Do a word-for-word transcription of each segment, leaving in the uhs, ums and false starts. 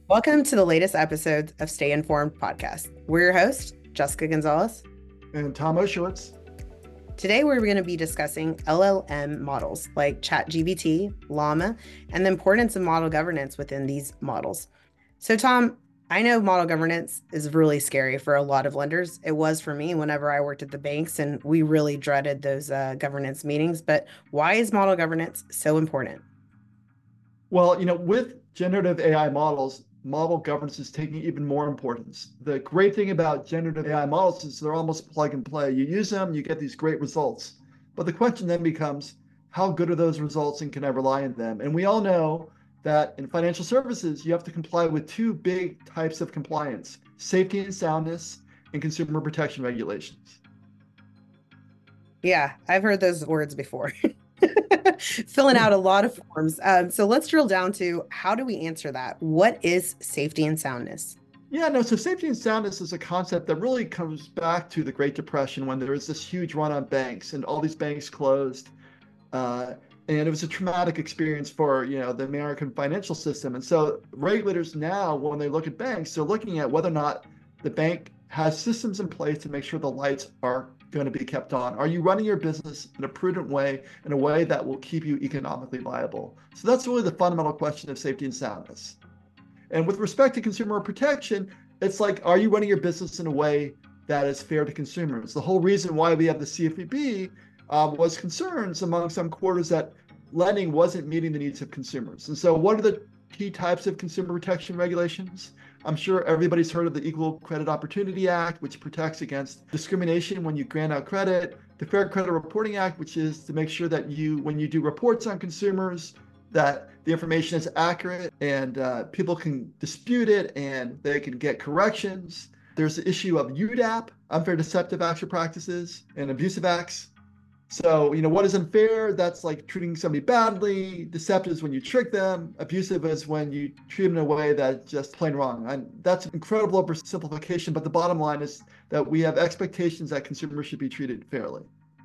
Welcome to the latest episode of Stay Informed podcast. We're your host, Jessica Gonzalez. And Tom Oshowitz. Today, we're going to be discussing L L M models like ChatGPT, Llama, and the importance of model governance within these models. So, Tom, I know model governance is really scary for a lot of lenders. It was for me whenever I worked at the banks, and we really dreaded those uh, governance meetings. But why is model governance so important? Well, you know, with generative A I models, model governance is taking even more importance. The great thing about generative A I models is they're almost plug and play. You use them, you get these great results. But the question then becomes, how good are those results and can I rely on them? And we all know that in financial services, you have to comply with two big types of compliance: safety and soundness and consumer protection regulations. Yeah, I've heard those words before. Filling out a lot of forms. Um, so let's drill down to how do we answer that? What is safety and soundness? Yeah, no, so safety and soundness is a concept that really comes back to the Great Depression when there was this huge run on banks and all these banks closed. Uh, and it was a traumatic experience for, you know, the American financial system. And so regulators now, when they look at banks, they're looking at whether or not the bank has systems in place to make sure the lights are going to be kept on. Are you running your business in a prudent way, in a way that will keep you economically viable? So that's really the fundamental question of safety and soundness. And with respect to consumer protection, it's like, are you running your business in a way that is fair to consumers? The whole reason why we have the C F P B uh, was concerns among some quarters that lending wasn't meeting the needs of consumers. And so what are the key types of consumer protection regulations? I'm sure everybody's heard of the Equal Credit Opportunity Act, which protects against discrimination when you grant out credit. The Fair Credit Reporting Act, which is to make sure that you, when you do reports on consumers, that the information is accurate and uh, people can dispute it and they can get corrections. There's the issue of U D A P, unfair deceptive action practices, and abusive acts. So, you know, what is unfair? That's like treating somebody badly. Deceptive is when you trick them. Abusive is when you treat them in a way that's just plain wrong. And that's incredible oversimplification, but the bottom line is that we have expectations that consumers should be treated fairly.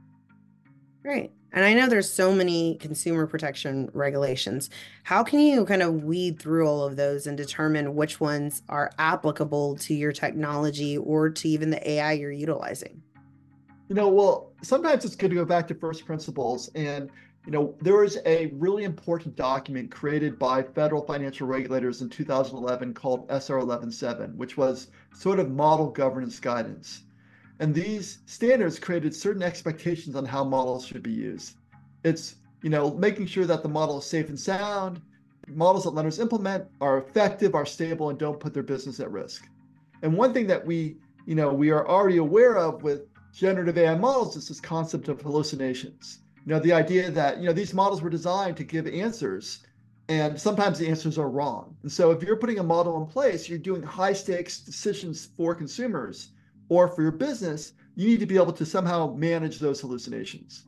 Right. And I know there's so many consumer protection regulations. How can you kind of weed through all of those and determine which ones are applicable to your technology or to even the A I you're utilizing? You know, well, sometimes it's good to go back to first principles. And, you know, there was a really important document created by federal financial regulators in two thousand eleven called S R eleven seven, which was sort of model governance guidance. And these standards created certain expectations on how models should be used. It's, you know, making sure that the model is safe and sound, models that lenders implement are effective, are stable, and don't put their business at risk. And one thing that we, you know, we are already aware of with generative A I models is this concept of hallucinations. You know, the idea that, you know, these models were designed to give answers, and sometimes the answers are wrong. And so if you're putting a model in place, you're doing high stakes decisions for consumers or for your business, you need to be able to somehow manage those hallucinations.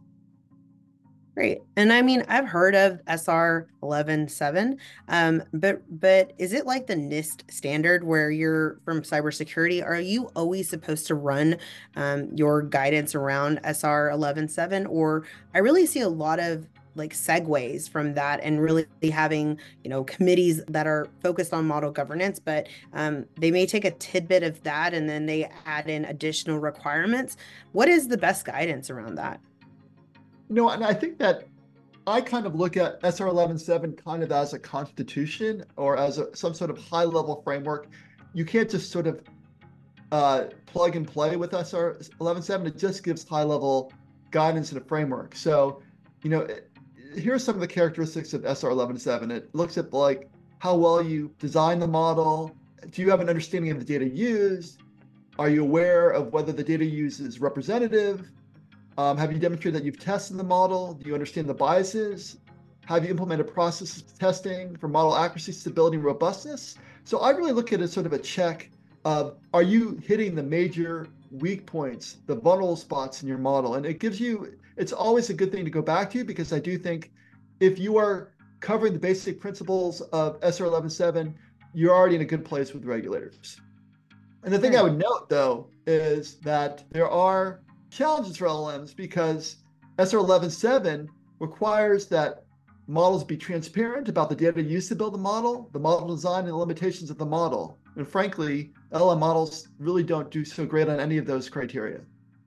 Great. And I mean, I've heard of S R eleven seven, um, but but is it like the NIST standard where you're from cybersecurity? Are you always supposed to run um, your guidance around S R eleven seven? Or I really see a lot of like segues from that and really having, you know, committees that are focused on model governance, but um, they may take a tidbit of that and then they add in additional requirements. What is the best guidance around that? You know, and I think that I kind of look at S R eleven seven kind of as a constitution or as a, some sort of high level framework. You can't just sort of uh, plug and play with S R eleven seven. It just gives high level guidance and a framework. So, you know, it, here's some of the characteristics of S R eleven seven. It looks at like how well you design the model. Do you have an understanding of the data used? Are you aware of whether the data used is representative? Um, have you demonstrated that you've tested the model? Do you understand the biases? Have you implemented processes of testing for model accuracy, stability, and robustness? So I really look at it as sort of a check of, are you hitting the major weak points, the vulnerable spots in your model? And it gives you, it's always a good thing to go back to, because I do think if you are covering the basic principles of S R eleven seven, you're already in a good place with regulators. And the thing I Right. would note, though, is that there are challenges for L L Ms because S R eleven seven requires that models be transparent about the data used to build the model, the model design, and the limitations of the model. And frankly, L L M models really don't do so great on any of those criteria.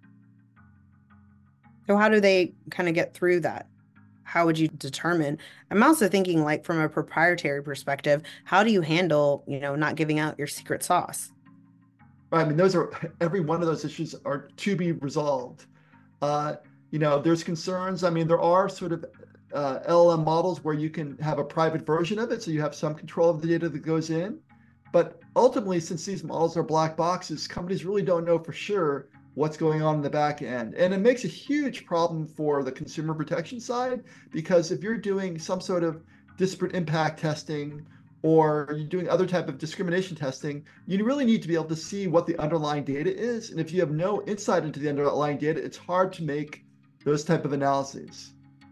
So how do they kind of get through that? How would you determine? I'm also thinking like from a proprietary perspective, how do you handle, you know, not giving out your secret sauce? Right? I mean, those are every one of those issues are to be resolved. Uh, you know, there's concerns. I mean, there are sort of uh, L L M models where you can have a private version of it, so you have some control of the data that goes in. But ultimately, since these models are black boxes, companies really don't know for sure what's going on in the back end. And it makes a huge problem for the consumer protection side, because if you're doing some sort of disparate impact testing or you're doing other type of discrimination testing, you really need to be able to see what the underlying data is. And if you have no insight into the underlying data, it's hard to make those type of analyses.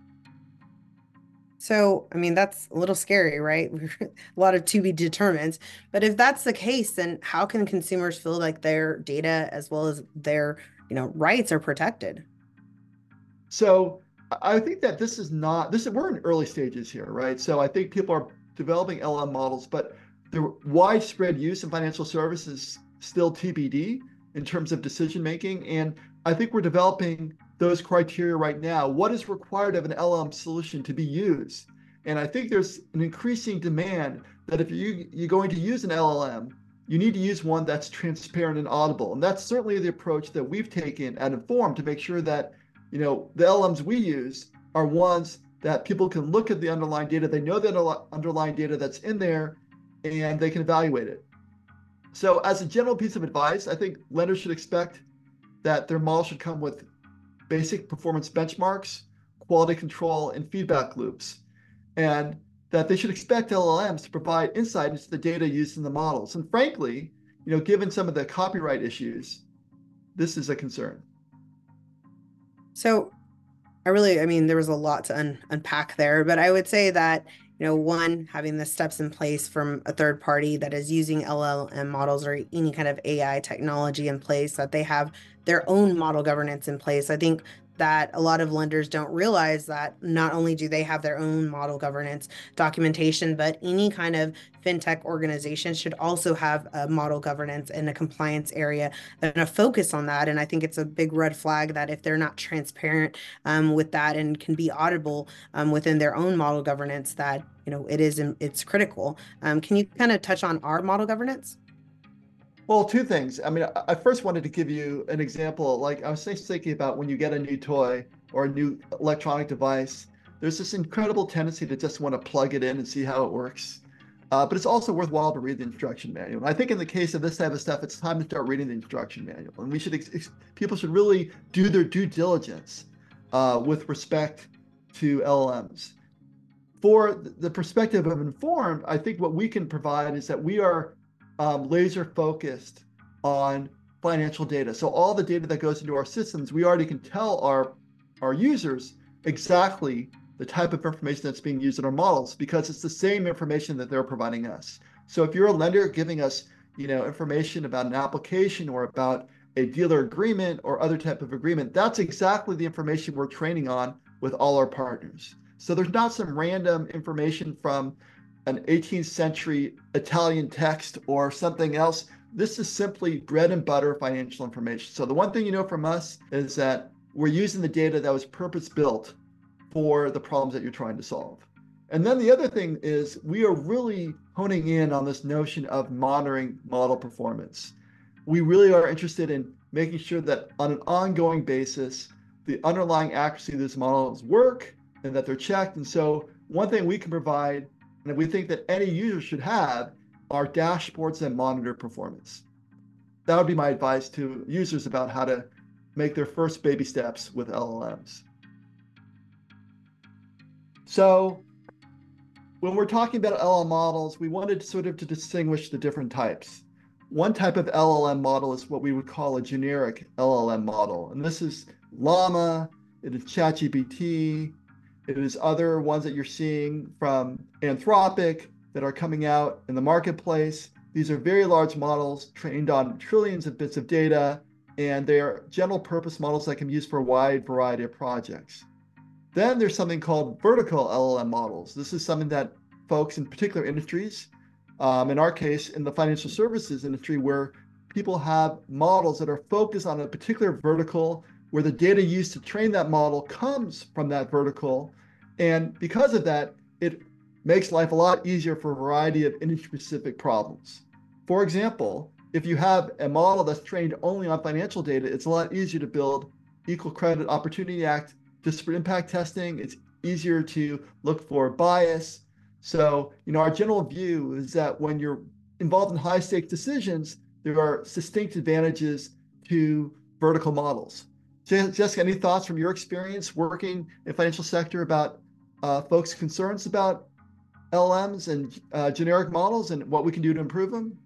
So, I mean, that's a little scary, right? A lot of to be determined. But if that's the case, then how can consumers feel like their data as well as their, you know, rights are protected? So I think that this is not this. We're in early stages here, right? So I think people are developing L M models, but the widespread use in financial services still T B D in terms of decision making. And I think we're developing those criteria right now. What is required of an L M solution to be used? And I think there's an increasing demand that if you, you're going to use an L L M, you need to use one that's transparent and audible. And that's certainly the approach that we've taken at Inform to make sure that you know, the L L Ms we use are ones that people can look at the underlying data. They know the underlying data that's in there and they can evaluate it. So as a general piece of advice, I think lenders should expect that their model should come with basic performance benchmarks, quality control, and feedback loops. And that they should expect L L Ms to provide insight into the data used in the models. And frankly, you know, given some of the copyright issues, this is a concern. So, I really, I mean, there was a lot to un unpack there, but I would say that, you know, one, having the steps in place from a third party that is using L L M models or any kind of A I technology in place, that they have their own model governance in place. I think that a lot of lenders don't realize that not only do they have their own model governance documentation, but any kind of fintech organization should also have a model governance and a compliance area and a focus on that. And I think it's a big red flag that if they're not transparent um, with that and can be audible um, within their own model governance, that you know it is it's critical. Um, can you kind of touch on our model governance? Well, two things. I mean, I first wanted to give you an example. Like I was thinking about when you get a new toy or a new electronic device, there's this incredible tendency to just want to plug it in and see how it works. Uh, but it's also worthwhile to read the instruction manual. And I think in the case of this type of stuff, it's time to start reading the instruction manual. And we should, ex- people should really do their due diligence uh, with respect to L L Ms. For the perspective of Informed, I think what we can provide is that we are um, laser focused on financial data. So all the data that goes into our systems, we already can tell our, our users exactly the type of information that's being used in our models because it's the same information that they're providing us. So if you're a lender giving us, you know, information about an application or about a dealer agreement or other type of agreement, that's exactly the information we're training on with all our partners. So there's not some random information from an eighteenth century Italian text or something else. This is simply bread and butter financial information. So the one thing you know from us is that we're using the data that was purpose built for the problems that you're trying to solve. And then the other thing is we are really honing in on this notion of monitoring model performance. We really are interested in making sure that on an ongoing basis, the underlying accuracy of these models work and that they're checked. And so one thing we can provide, and we think that any user should have, are dashboards that monitor performance. That would be my advice to users about how to make their first baby steps with L L Ms. So when we're talking about L L M models, we wanted sort of to distinguish the different types. One type of L L M model is what we would call a generic L L M model. And this is Llama, it is ChatGPT, it is other ones that you're seeing from Anthropic that are coming out in the marketplace. These are very large models trained on trillions of bits of data, and they are general purpose models that can be used for a wide variety of projects. Then there's something called vertical L L M models. This is something that folks in particular industries, um, in our case, in the financial services industry, where people have models that are focused on a particular vertical, where the data used to train that model comes from that vertical. And because of that, it makes life a lot easier for a variety of industry-specific problems. For example, if you have a model that's trained only on financial data, it's a lot easier to build Equal Credit Opportunity Act disparate impact testing. It's easier to look for bias. So, you know, our general view is that when you're involved in high stakes decisions, there are distinct advantages to vertical models. Jessica, any thoughts from your experience working in the financial sector about uh, folks' concerns about L L Ms and uh, generic models and what we can do to improve them?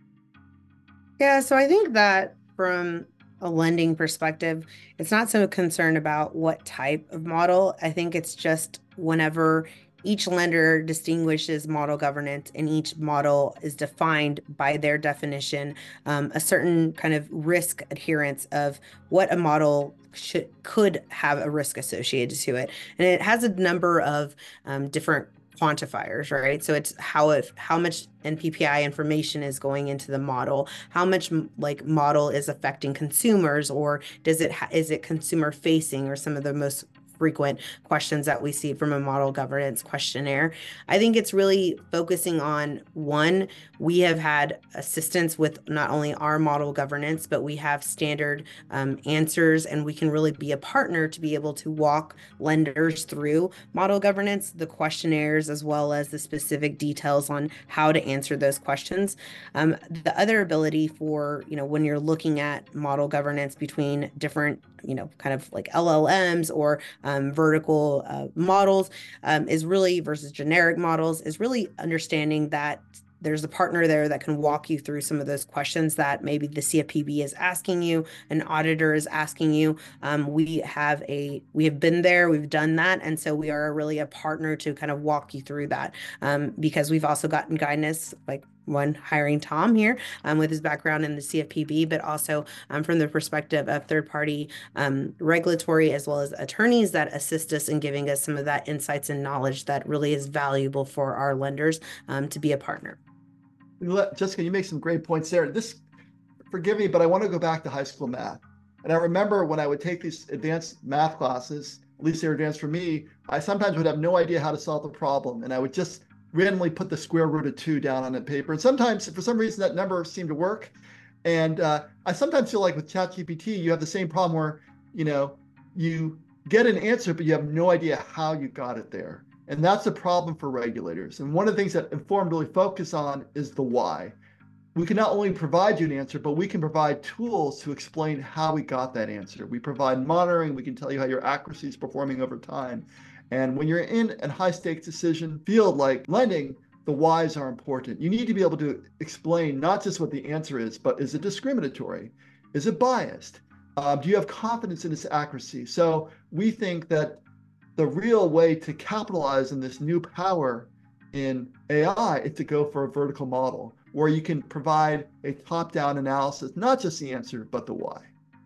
Yeah, so I think that from a lending perspective, it's not so concerned about what type of model. I think it's just whenever each lender distinguishes model governance and each model is defined by their definition, um, a certain kind of risk adherence of what a model should could have a risk associated to it. And it has a number of um, different quantifiers, right? So it's how if how much N P P I information is going into the model, how much like model is affecting consumers, or does it ha- is it consumer facing, or some of the most frequent questions that we see from a model governance questionnaire. I think it's really focusing on one, we have had assistance with not only our model governance, but we have standard um, answers, and we can really be a partner to be able to walk lenders through model governance, the questionnaires, as well as the specific details on how to answer those questions. Um, the other ability for, you know, when you're looking at model governance between different, you know, kind of like L L Ms or um, vertical uh, models um, is really versus generic models is really understanding that there's a partner there that can walk you through some of those questions that maybe the C F P B is asking you, an auditor is asking you. Um, we have a we have been there, we've done that, and so we are really a partner to kind of walk you through that um, because we've also gotten guidance like one hiring Tom here um, with his background in the C F P B, but also um, from the perspective of third party um, regulatory as well as attorneys that assist us in giving us some of that insights and knowledge that really is valuable for our lenders um, to be a partner. Jessica, you make some great points there. This, forgive me, but I want to go back to high school math. And I remember when I would take these advanced math classes, at least they were advanced for me, I sometimes would have no idea how to solve the problem. And I would just randomly put the square root of two down on a paper. And sometimes, for some reason, that number seemed to work. And uh, I sometimes feel like with ChatGPT, you have the same problem where, you know, you get an answer, but you have no idea how you got it there. And that's a problem for regulators. And one of the things that Informed really focus on is the why. We can not only provide you an answer, but we can provide tools to explain how we got that answer. We provide monitoring. We can tell you how your accuracy is performing over time. And when you're in a high stakes decision field like lending, the whys are important. You need to be able to explain not just what the answer is, but is it discriminatory? Is it biased? Uh, do you have confidence in its accuracy? So we think that the real way to capitalize on this new power in A I is to go for a vertical model where you can provide a top-down analysis, not just the answer, but the why.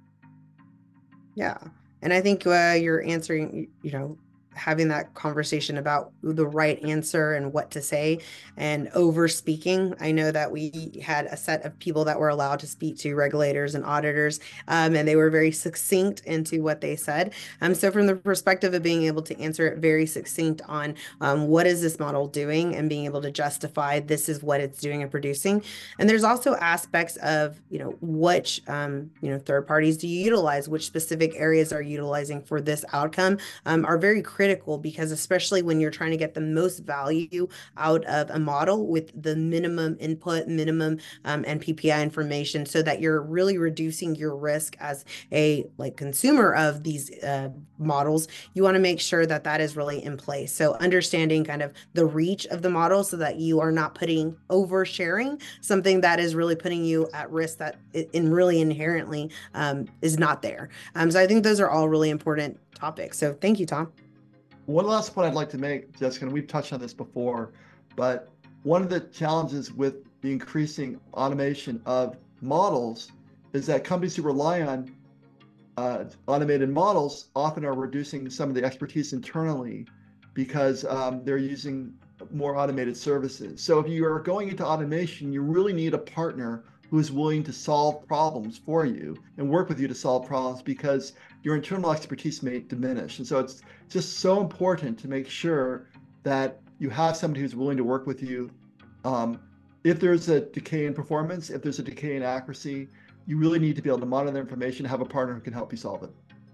Yeah. And I think uh, you're answering, you know, having that conversation about the right answer and what to say and over speaking. I know that we had a set of people that were allowed to speak to regulators and auditors, um, and they were very succinct into what they said. Um, so from the perspective of being able to answer it very succinct on um, what is this model doing and being able to justify this is what it's doing and producing. And there's also aspects of, you know, which, um, you know, third parties do you utilize, which specific areas are utilizing for this outcome um, are very critical critical because especially when you're trying to get the most value out of a model with the minimum input, minimum um, N P P I information, so that you're really reducing your risk as a like consumer of these uh, models, you want to make sure that that is really in place. So understanding kind of the reach of the model so that you are not putting oversharing something that is really putting you at risk that in really inherently um, is not there. Um, so I think those are all really important topics. So thank you, Tom. One last point I'd like to make, Jessica, and we've touched on this before, but one of the challenges with the increasing automation of models is that companies who rely on uh, automated models often are reducing some of the expertise internally because um, they're using more automated services. So if you are going into automation, you really need a partner who is willing to solve problems for you and work with you to solve problems, because your internal expertise may diminish. And so it's just so important to make sure that you have somebody who's willing to work with you. Um, if there's a decay in performance, if there's a decay in accuracy, you really need to be able to monitor information, have a partner who can help you solve it.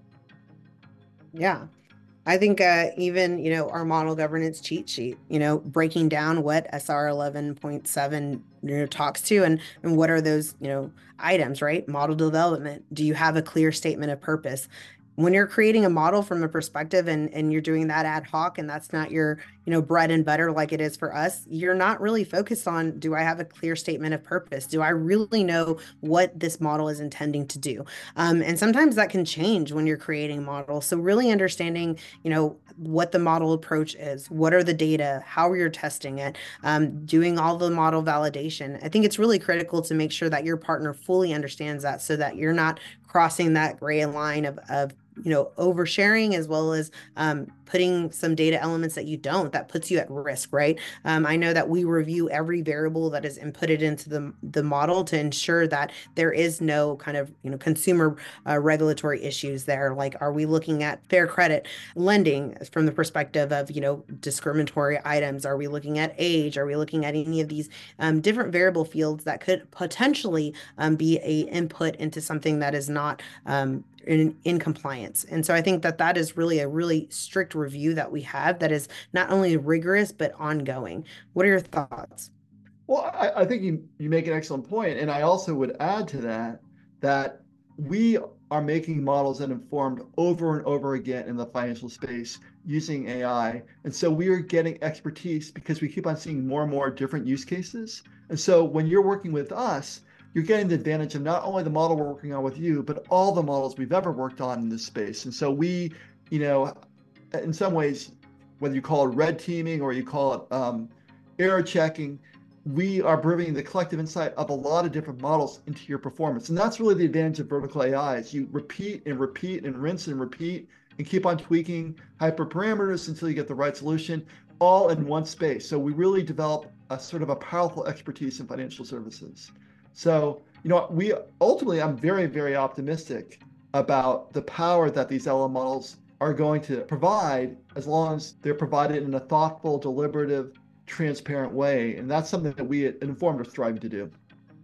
Yeah. I think uh, even, you know, our model governance cheat sheet, you know, breaking down what S R eleven point seven, you know, talks to, and and what are those, you know, items, right? Model development. Do you have a clear statement of purpose? When you're creating a model from a perspective, and and you're doing that ad hoc, and that's not your, you know, bread and butter like it is for us, you're not really focused on, do I have a clear statement of purpose? Do I really know what this model is intending to do? Um, and sometimes that can change when you're creating models. So really understanding, you know, what the model approach is, what are the data, how you're testing it, um, doing all the model validation. I think it's really critical to make sure that your partner fully understands that, so that you're not crossing that gray line of, of you know, oversharing, as well as um, putting some data elements that you don't, that puts you at risk, right? Um, I know that we review every variable that is inputted into the, the model to ensure that there is no kind of, you know, consumer uh, regulatory issues there. Like, are we looking at fair credit lending from the perspective of, you know, discriminatory items? Are we looking at age? Are we looking at any of these um, different variable fields that could potentially um, be a input into something that is not um, in, in compliance? And so I think that that is really a really strict review that we have, that is not only rigorous but ongoing. What are your thoughts? Well, I, I think you, you make an excellent point. And I also would add to that that we are making models that informed over and over again in the financial space using A I. And so we are getting expertise because we keep on seeing more and more different use cases. And so when you're working with us, you're getting the advantage of not only the model we're working on with you, but all the models we've ever worked on in this space. And so we, you know, in some ways, whether you call it red teaming or you call it um, error checking, we are bringing the collective insight of a lot of different models into your performance. And that's really the advantage of vertical A I, is you repeat and repeat and rinse and repeat and keep on tweaking hyperparameters until you get the right solution, all in one space. So we really develop a sort of a powerful expertise in financial services. So, you know, we ultimately, I'm very, very optimistic about the power that these L M models are going to provide, as long as they're provided in a thoughtful, deliberative, transparent way. And that's something that we at Informed are striving to do.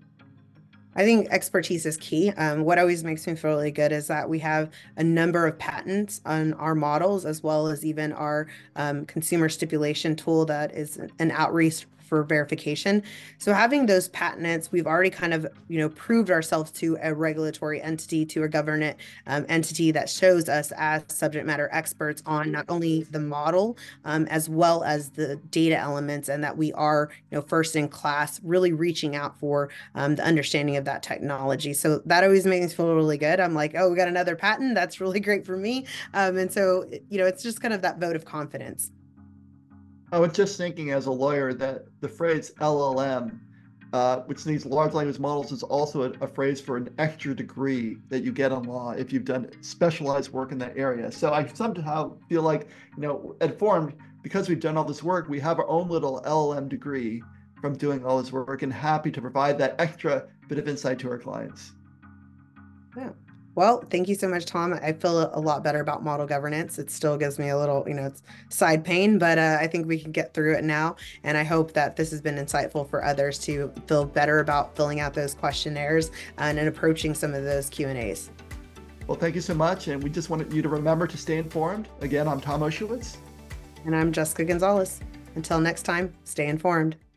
I think expertise is key. Um, what always makes me feel really good is that we have a number of patents on our models, as well as even our um, consumer stipulation tool that is an outreach for verification. So having those patents, we've already kind of, you know, proved ourselves to a regulatory entity, to a government um, entity that shows us as subject matter experts on not only the model, um, as well as the data elements, and that we are, you know, first in class, really reaching out for um, the understanding of that technology. So that always makes me feel really good. I'm like, oh, we got another patent. That's really great for me. Um, and so, you know, it's just kind of that vote of confidence. I was just thinking as a lawyer that the phrase L L M, uh, which means large language models, is also a, a phrase for an extra degree that you get in law if you've done specialized work in that area. So I somehow feel like, you know, at Informed, because we've done all this work, we have our own little L L M degree from doing all this work, and happy to provide that extra bit of insight to our clients. Yeah. Well, thank you so much, Tom. I feel a lot better about model governance. It still gives me a little, you know, it's side pain, but uh, I think we can get through it now. And I hope that this has been insightful for others to feel better about filling out those questionnaires and, and approaching some of those Q and A's. Well, thank you so much. And we just wanted you to remember to stay informed. Again, I'm Tom Oshowitz. And I'm Jessica Gonzalez. Until next time, stay informed.